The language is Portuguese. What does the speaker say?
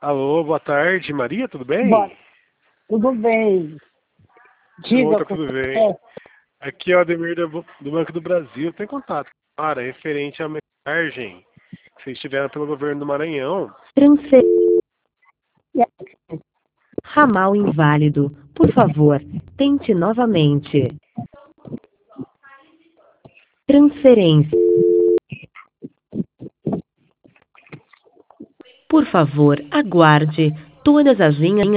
Alô, boa tarde, Maria, tudo bem? Bom, tudo bem. Diga, Tudo bem. Aqui é o Ademir do Banco do Brasil. Tem contato, cara, referente à mensagem que vocês tiveram pelo governo do Maranhão. Ramal inválido. Por favor, tente novamente. Transferência. Por favor, aguarde. Todas as linhas